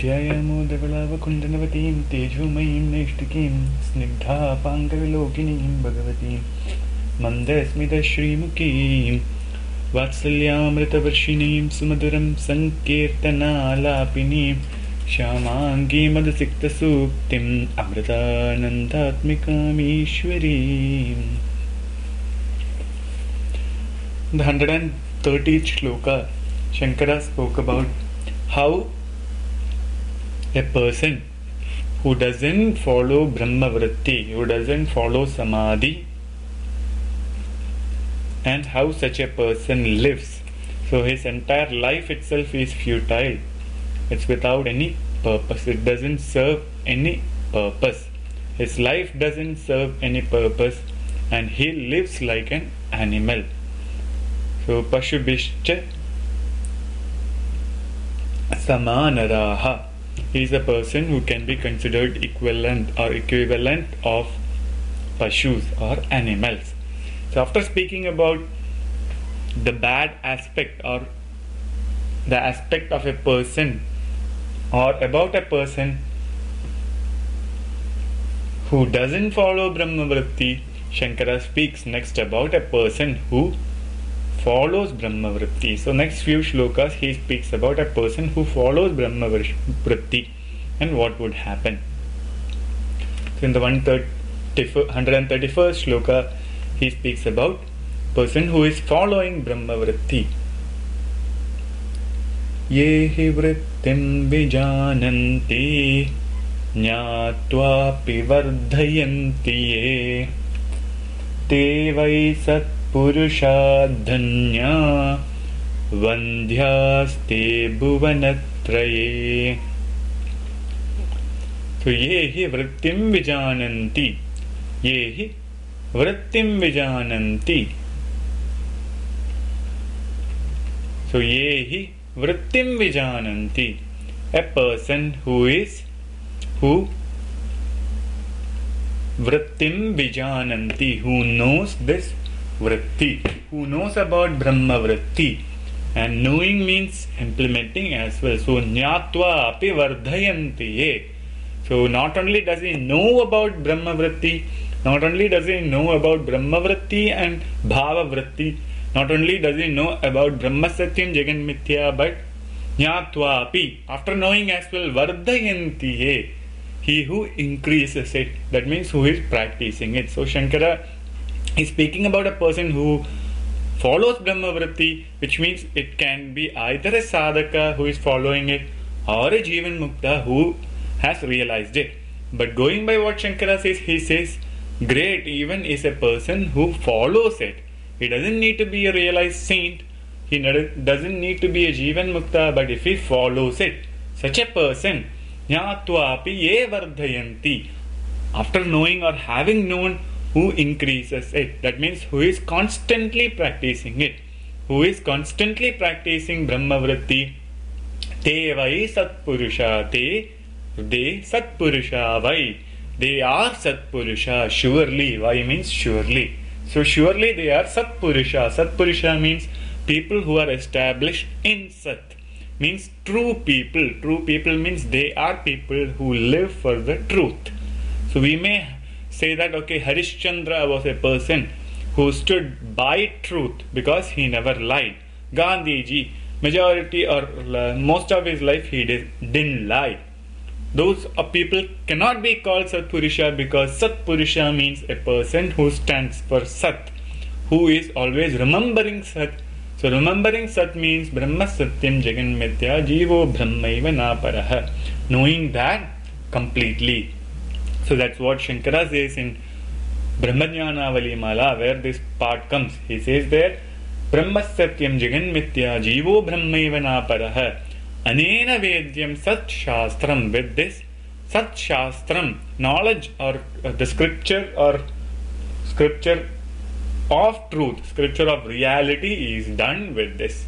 ध्यायामोदवलावकुण्डनवतीं तेजोमयीं नैष्टिकीं स्निग्धापाङ्गविलोकिनीं भगवतीं मन्दस्मितश्रीमुखीं वात्सल्यामृतवर्षिणीं सुमधुरं सङ्कीर्तनालापिनीं श्यामाङ्गीं मदसिक्तसूक्तिम् अमृतानन्दात्मिकामीश्वरीम्. The 130th shloka, Shankara spoke about how a person who doesn't follow Brahma Vritti, who doesn't follow Samadhi, and how such a person lives. So his entire life itself is futile. It's without any purpose. It doesn't serve any purpose. His life doesn't serve any purpose, and he lives like an animal. So Pashubhishcha Samanaraha. He is a person who can be considered equivalent of Pashus or animals. So after speaking about the bad aspect or the aspect of a person or about a person who doesn't follow Brahma Vritti, Shankara speaks next about a person who follows Brahma Vritti. So next few shlokas he speaks about a person who follows Brahma Vritti and what would happen. So in the 131st shloka he speaks about person who is following Brahma Vritti. Yehi vrittim vijananti jnatvapi vardhayanti ye te vai sat Purusha dhanya vandhyaste bhuvanatraye. So yehi vrittim vijananti, yehi vrittim vijananti. So yehi vrittim vijananti, a person who vrittim vijananti, who knows this Vritti, who knows about Brahma Vritti, and knowing means implementing as well. So Jnatva api vardhayanti ye. So not only does he know about Brahma Vritti, not only does he know about Brahma Vritti and Bhava Vritti, not only does he know about Brahma Satyam Jagan Mithya, but Jnatva api, after knowing as well, vardhayanti ye, he who increases it, that means who is practicing it. So Shankara is speaking about a person who follows Brahma Vritti, which means it can be either a sadhaka who is following it or a Jivan Mukta who has realized it. But going by what Shankara says, he says, great even is a person who follows it. He doesn't need to be a realized saint, he doesn't need to be a Jivan Mukta, but if he follows it, such a person, Jnatvapi ye vardhayanti, after knowing or having known, who increases it. That means who is constantly practicing it, who is constantly practicing Brahma Vritti. Te vai satpurusha, te satpurusha vai. They are satpurusha, surely. Vai means surely. So surely they are satpurusha. Satpurusha means people who are established in Sat. Means true people. True people means they are people who live for the truth. So we may say that okay, Harishchandra was a person who stood by truth because he never lied. Gandhiji, majority or most of his life he didn't lie. Those people cannot be called Satpurusha because Satpurusha means a person who stands for Sat, who is always remembering Sat. So remembering Sat means Brahma Satyam Jagan Mithya Jivo Brahmaiva Naparaha, knowing that completely. So that's what Shankara says in Brahmajnanavali Mala, where this part comes. He says there, Brahma Satyam Jagan Mithya Jivo Brahmaiva Naparaha Anena Vedyam Sat Shastram. With this Sat Shastram, knowledge or the scripture of truth, scripture of reality is done with this.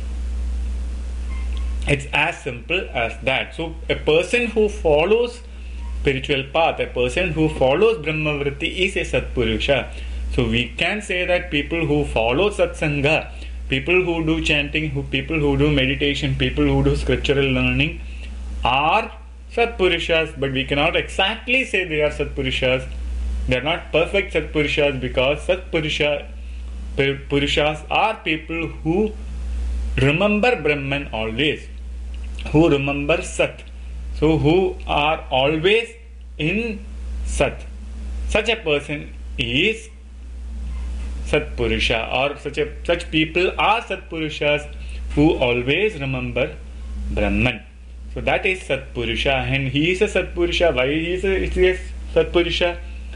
It's as simple as that. So a person who follows spiritual path, a person who follows Brahma Vritti is a Satpurusha. So we can say that people who follow Satsanga, people who do chanting, people who do meditation, people who do scriptural learning are Satpurushas, but we cannot exactly say they are Satpurushas. They are not perfect Satpurushas because Purushas are people who remember Brahman always, who remember Sat, so who are always in Sat. Such a person is Satpurusha, or such people are Satpurushas who always remember Brahman. So that is Satpurusha, and he is a Satpurusha. Why he is a Satpurusha?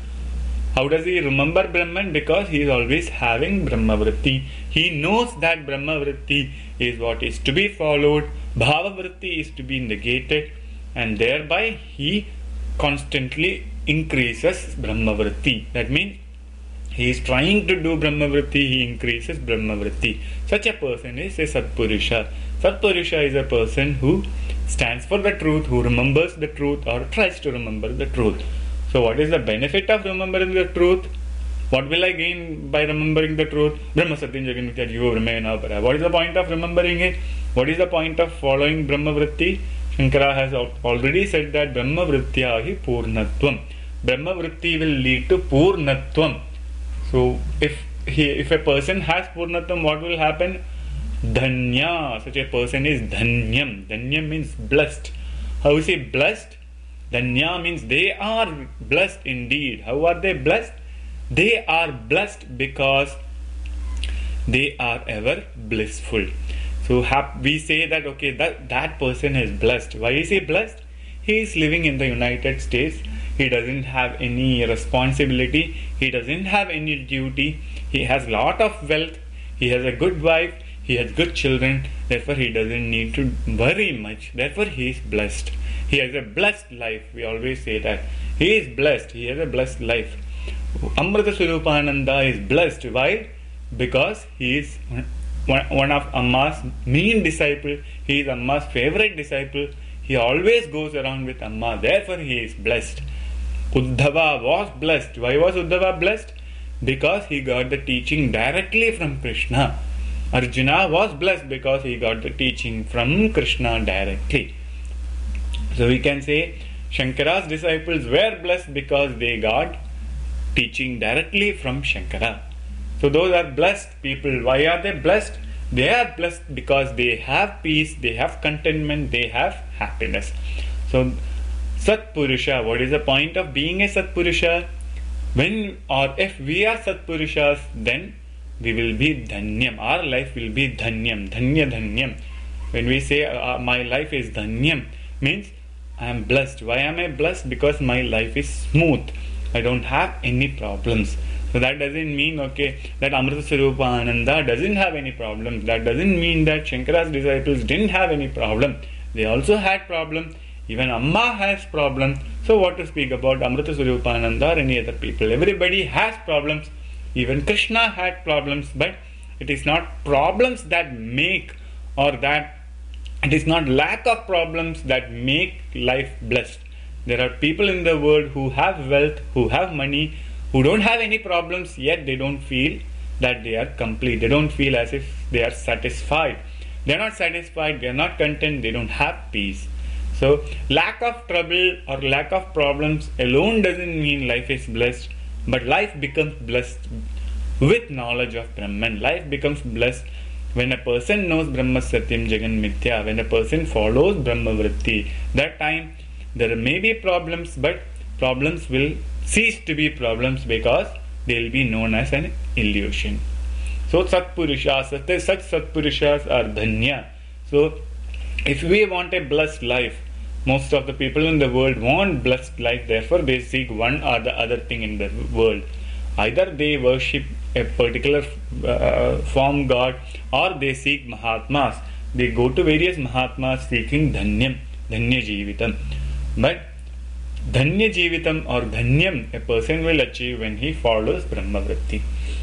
How does he remember Brahman? Because he is always having Brahmavritti. He knows that Brahmavritti is what is to be followed, Bhavavritti is to be negated, and thereby he constantly increases Brahmavritti. That means he is trying to do Brahmavritti, he increases Brahmavritti. Such a person is a Satpurusha. Satpurusha is a person who stands for the truth, who remembers the truth or tries to remember the truth. So what is the benefit of remembering the truth? What will I gain by remembering the truth? Brahma Satyam Jagat Mithya Jivo Brahmena Para. What is the point of remembering it? What is the point of following Brahmavritti? Shankara has already said that Brahmavrityahi Purnatvam. Brahmavritti will lead to Purnatvam. So if a person has Purnatvam, what will happen? Dhanya. Such a person is Dhanyam. Dhanyam means blessed. How is he blessed? Dhanya means they are blessed indeed. How are they blessed? They are blessed because they are ever blissful. So we say that okay, that person is blessed. Why is he blessed? He is living in the United States. He doesn't have any responsibility. He doesn't have any duty. He has lot of wealth. He has a good wife. He has good children. Therefore, he doesn't need to worry much. Therefore, he is blessed. He has a blessed life. We always say that. He is blessed. He has a blessed life. Amrita Swarupananda is blessed. Why? Because he is one of Amma's main disciple. He is Amma's favorite disciple. He always goes around with Amma. Therefore, he is blessed. Uddhava was blessed. Why was Uddhava blessed? Because he got the teaching directly from Krishna. Arjuna was blessed because he got the teaching from Krishna directly. So we can say Shankara's disciples were blessed because they got teaching directly from Shankara. So those are blessed people. Why are they blessed? They are blessed because they have peace, they have contentment, they have happiness. So Satpurusha, what is the point of being a Satpurusha? When or if we are Satpurushas, then we will be Dhanyam. Our life will be Dhanyam. Dhanya Dhanyam. When we say my life is Dhanyam, means I am blessed. Why am I blessed? Because my life is smooth. I don't have any problems. So that doesn't mean that Amrita Swarupananda doesn't have any problems. That doesn't mean that Shankara's disciples didn't have any problem. They also had problem. Even Amma has problem. So what to speak about Amrita Swarupananda or any other people? Everybody has problems. Even Krishna had problems, but it is not problems that make, or that it is not lack of problems that make life blessed. There are people in the world who have wealth, who have money, who don't have any problems, yet they don't feel that they are complete. They don't feel as if they are satisfied. They are not satisfied, they are not content, they don't have peace. So lack of trouble or lack of problems alone doesn't mean life is blessed, but life becomes blessed with knowledge of Brahman. Life becomes blessed when a person knows Brahma Satyam Jagan Mithya, when a person follows Brahmavritti. That time there may be problems, but problems will cease to be problems because they will be known as an illusion. So Satpurushas, such Satpurushas are Dhanya. So if we want a blessed life, most of the people in the world want blessed life, therefore they seek one or the other thing in the world. Either they worship a particular form god, or they seek Mahatmas. They go to various Mahatmas seeking Dhanyam, Dhanya Jeevitam. But Dhanya Jeevitam or Dhanyam a person will achieve when he follows Brahmavritti.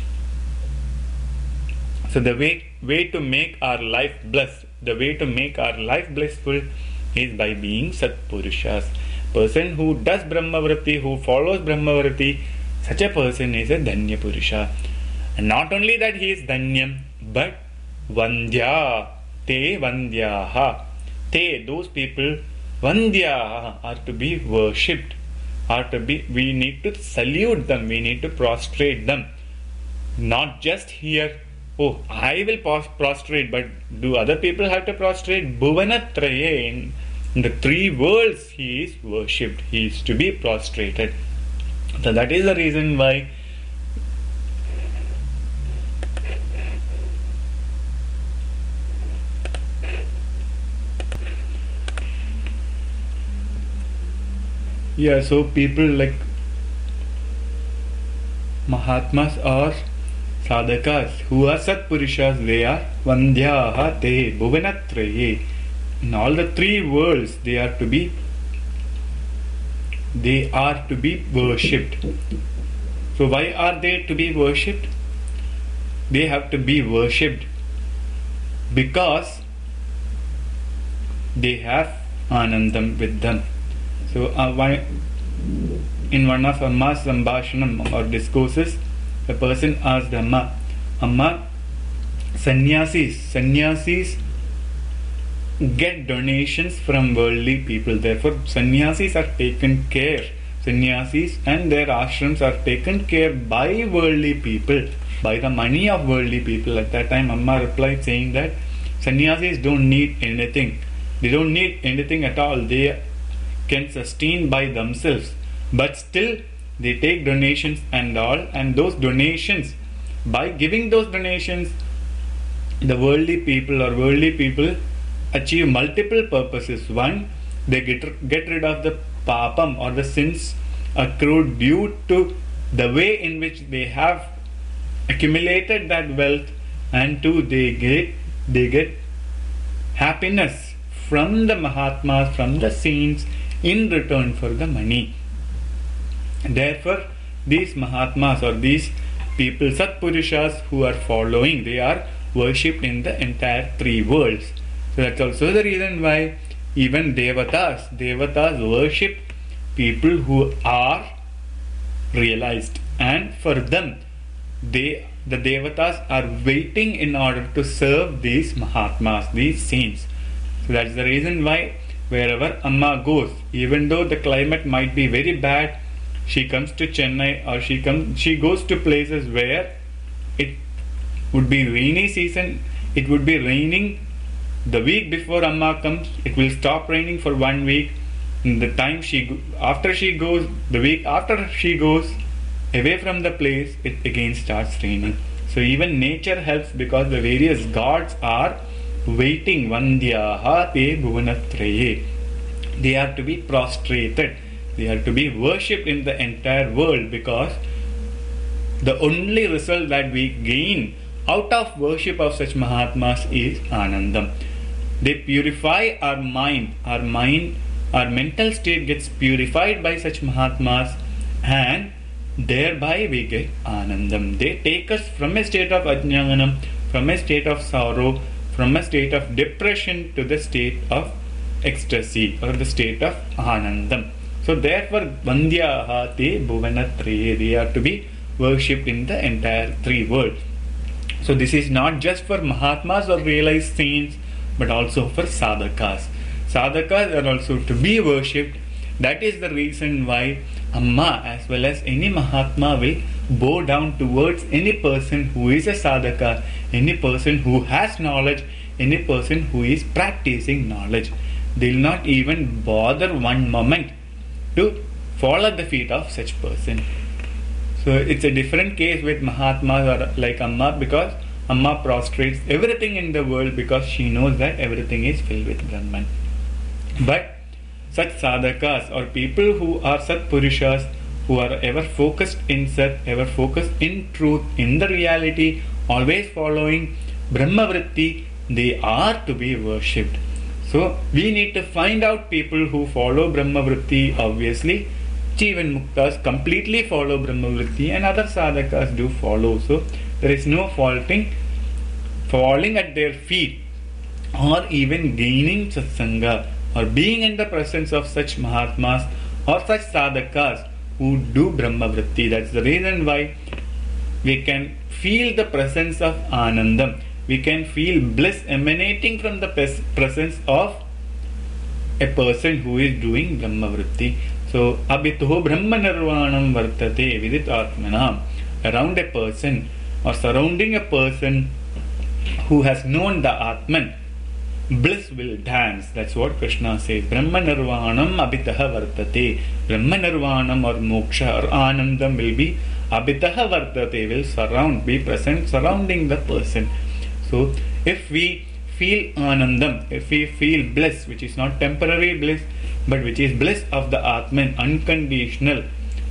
So the way to make our life blessed, the way to make our life blissful is by being Satpurushas. Person who does Brahmavritti, who follows Brahmavritti, such a person is a Dhanya Purusha. And not only that he is Dhanyam, but Vandya, Te Vandyaha. Te, those people Vandhya are to be worshipped, we need to salute them, we need to prostrate them. Not just here, oh, I will prostrate, but do other people have to prostrate? Bhuvanatraye, in the three worlds he is worshipped, he is to be prostrated. So that is the reason why so people like Mahatmas or Sadhakas who are Satpurushas, they are Vandhyaha te Bhuvanatraye. In all the three worlds they are to be worshipped. So why are they to be worshipped? They have to be worshipped because they have Anandam with them. So in one of Amma's Sambhashanam or discourses, a person asked Amma, sannyasis get donations from worldly people. Therefore, sannyasis are taken care. Sannyasis and their ashrams are taken care by worldly people, by the money of worldly people. At that time, Amma replied saying that sannyasis don't need anything. They don't need anything at all. They can sustain by themselves, but still they take donations and all, and those donations, by giving those donations, the worldly people achieve multiple purposes. One, they get rid of the papam or the sins accrued due to the way in which they have accumulated that wealth, and two, they get happiness from the Mahatmas, from the saints, in return for the money. Therefore, these Mahatmas or these people, Satpurushas who are following, they are worshipped in the entire three worlds. So that's also the reason why even Devatas worship people who are realized, and for them the Devatas are waiting in order to serve these Mahatmas, these saints. So that's the reason why wherever Amma goes, even though the climate might be very bad, she comes to Chennai or she goes to places where it would be rainy season, it would be raining the week before Amma comes, it will stop raining for 1 week. The week after she goes away from the place, it again starts raining. So even nature helps because the various gods are waiting. Vandhyaha te Bhuvanatraye. They are to be prostrated. They are to be worshipped in the entire world, because the only result that we gain out of worship of such Mahatmas is Anandam. They purify our mind. Our mental state gets purified by such Mahatmas, and thereby we get Anandam. They take us from a state of Ajnanam, from a state of sorrow, from a state of depression to the state of ecstasy or the state of Anandam. So therefore, Vandhyaha te Bhuvanatraye, they are to be worshipped in the entire three worlds. So this is not just for Mahatmas or realized saints, but also for Sadhakas. Sadhakas are also to be worshipped. That is the reason why Amma as well as any Mahatma will bow down towards any person who is a Sadhaka, any person who has knowledge, any person who is practicing knowledge. They will not even bother one moment to fall at the feet of such person. So it's a different case with Mahatmas or like Amma, because Amma prostrates everything in the world because she knows that everything is filled with Brahman. But such sadhakas or people who are Satpurushas, who are ever focused in Sat, ever focused in truth, in the reality, always following Brahmavritti, they are to be worshipped. So we need to find out people who follow Brahmavritti. Obviously, Jivan Muktas completely follow Brahmavritti, and other sadhakas do follow. So there is no falling at their feet, or even gaining satsanga, or being in the presence of such Mahatmas or such sadhakas who do Brahmavritti. That's the reason why we can feel the presence of Anandam. We can feel bliss emanating from the presence of a person who is doing Brahmavritti. So, abhitoho Brahma Nirvanam Vartate Vidit Atmanam. Around a person or surrounding a person who has known the Atman, bliss will dance. That's what Krishna says. Brahma Nirvanam abhitaha vartate. Brahma Nirvanam or moksha or anandam will be abhitaha vartate, will surround, be present, surrounding the person. So, if we feel anandam, if we feel bliss, which is not temporary bliss, but which is bliss of the Atman, unconditional,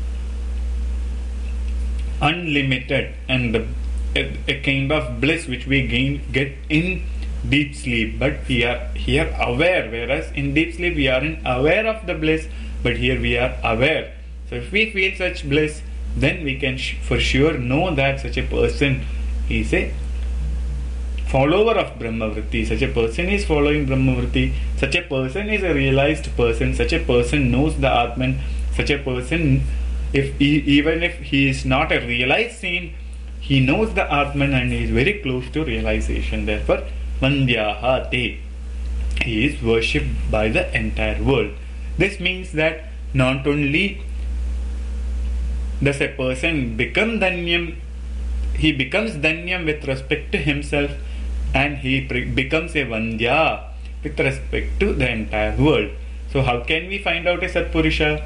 unlimited, and a kind of bliss which we get in deep sleep, but we are here aware, whereas in deep sleep we aren't aware of the bliss, but here we are aware. So if we feel such bliss, then we can for sure know that such a person is a follower of Brahmavritti. Such a person is following Brahmavritti. Such a person is a realized person. Such a person knows the Atman. Such a person, even if he is not a realized saint, he knows the Atman and he is very close to realization. Therefore, Vandyaha te. He is worshipped by the entire world. This means that not only does a person become Dhanyam, he becomes Dhanyam with respect to himself, and he becomes a Vandya with respect to the entire world. So how can we find out a Satpurusha?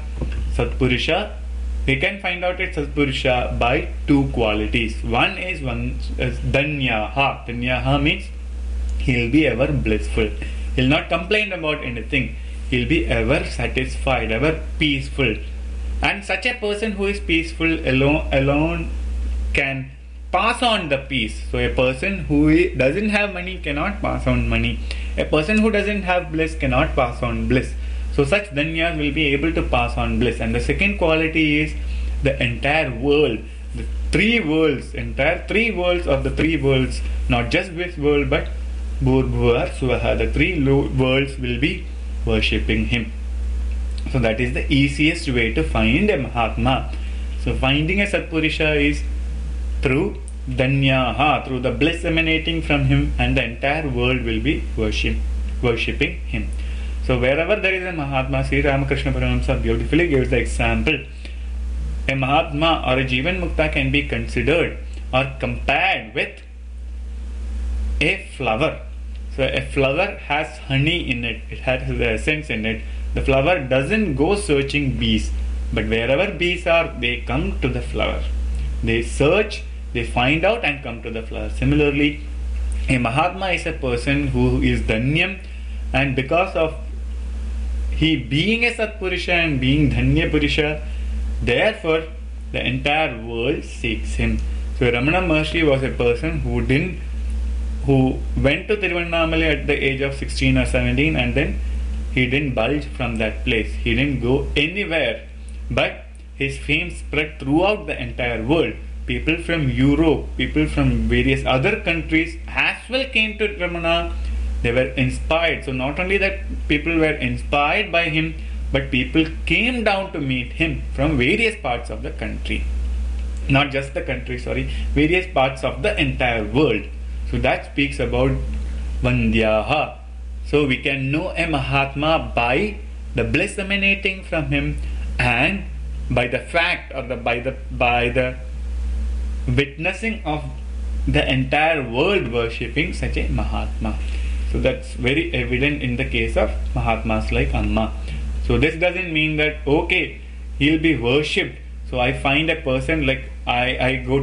We can find out a Satpurusha by two qualities. One is Dhanyaha. Dhanyaha means he will be ever blissful. He will not complain about anything. He will be ever satisfied, ever peaceful. And such a person who is peaceful alone can pass on the peace. So a person who doesn't have money cannot pass on money. A person who doesn't have bliss cannot pass on bliss. So such Dhanyas will be able to pass on bliss. And the second quality is the entire world. The three worlds, entire three worlds of the three worlds, not just this world but Bhurbhuvar Swaha. The three worlds will be worshipping him. So that is the easiest way to find a Mahatma. So finding a Satpurusha is through Dhanyaha, through the bliss emanating from him, and the entire world will be worshipping him. So wherever there is a Mahatma, Sri Ramakrishna Paramahamsa beautifully gives the example. A Mahatma or a Jivan Mukta can be considered or compared with a flower. So a flower has honey in it, it has the essence in it. The flower doesn't go searching bees, but wherever bees are, they come to the flower. They search, they find out and come to the flower. Similarly, a Mahatma is a person who is Dhanyam, and because of he being a Satpurusha and being Dhanya Purusha, therefore the entire world seeks him. So Ramana Maharshi was a person who went to Tiruvannamalai at the age of 16 or 17, and then he didn't budge from that place. He didn't go anywhere. But his fame spread throughout the entire world. People from Europe, people from various other countries as well came to Ramana. They were inspired. So not only that people were inspired by him, but people came down to meet him from various parts of the country. Not just the country, various parts of the entire world. So that speaks about Vandyaha. So we can know a Mahatma by the bliss emanating from him, and by the fact or by the witnessing of the entire world worshipping such a Mahatma. So that's very evident in the case of Mahatmas like Amma. So this doesn't mean that okay, he'll be worshipped. So I find a person like I go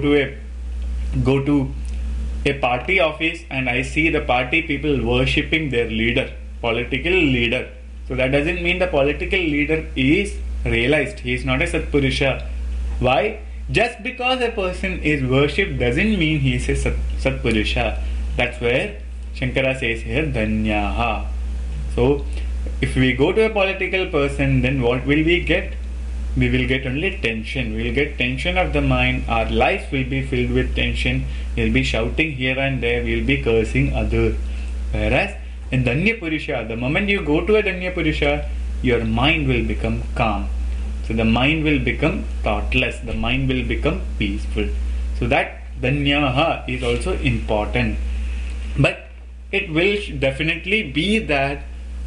to a party office and I see the party people worshipping their leader, political leader. So that doesn't mean the political leader is realized. He is not a Satpurusha. Why? Just because a person is worshipped doesn't mean he is a Satpurusha. That's where Shankara says here Dhanyaha. So if we go to a political person, then what will we get? We will get only tension. We will get tension of the mind. Our life will be filled with tension. We will be shouting here and there. We will be cursing others. Whereas in Dhanya Purusha, the moment you go to a Dhanya Purusha, your mind will become calm. So the mind will become thoughtless. The mind will become peaceful. So that Dhanyaha is also important. But it will definitely be that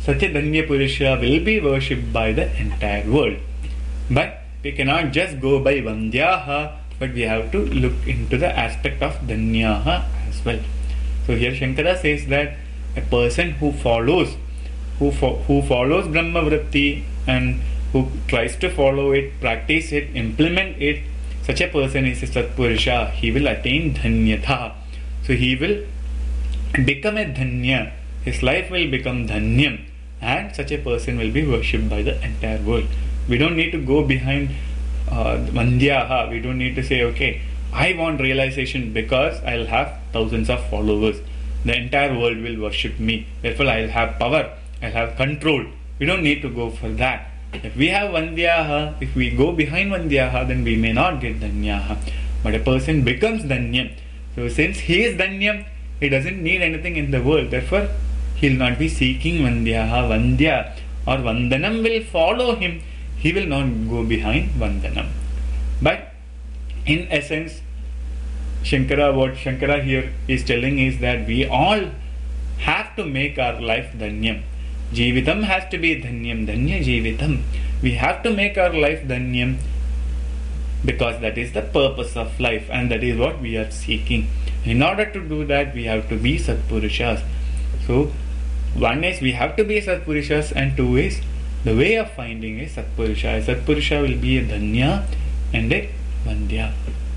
such a Dhanya Purusha will be worshipped by the entire world. But we cannot just go by Vandyaha, but we have to look into the aspect of Dhanyaha as well. So here Shankara says that a person who follows Brahma Vritti and who tries to follow it, practice it, implement it, such a person is a Satpurusha. He will attain Dhanyatha. So he will become a Dhanya. His life will become Dhanyam, and such a person will be worshipped by the entire world. We don't need to go behind Vandyaha. We don't need to say, okay, I want realization because I'll have thousands of followers. The entire world will worship me. Therefore, I'll have power. I'll have control. We don't need to go for that. If we have Vandyaha, if we go behind Vandyaha, then we may not get Dhanyaha. But a person becomes Dhanyam. So since he is Dhanyam, he doesn't need anything in the world. Therefore, he will not be seeking Vandyaha. Vandya or Vandanam will follow him. He will not go behind Vandanam. But in essence, what Shankara here is telling is that we all have to make our life Dhanyam. Jivitam has to be Dhanyam, Dhanya Jivitam. We have to make our life Dhanyam because that is the purpose of life and that is what we are seeking. In order to do that, we have to be Satpurushas. So, one is we have to be Satpurushas, and two is the way of finding a Satpurusha. A Satpurusha will be a Dhanya and a Vandya.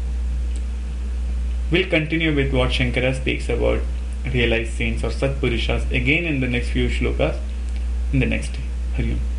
We'll continue with what Shankara speaks about realized saints or Satpurushas again in the next few shlokas in the next day. Hari Om.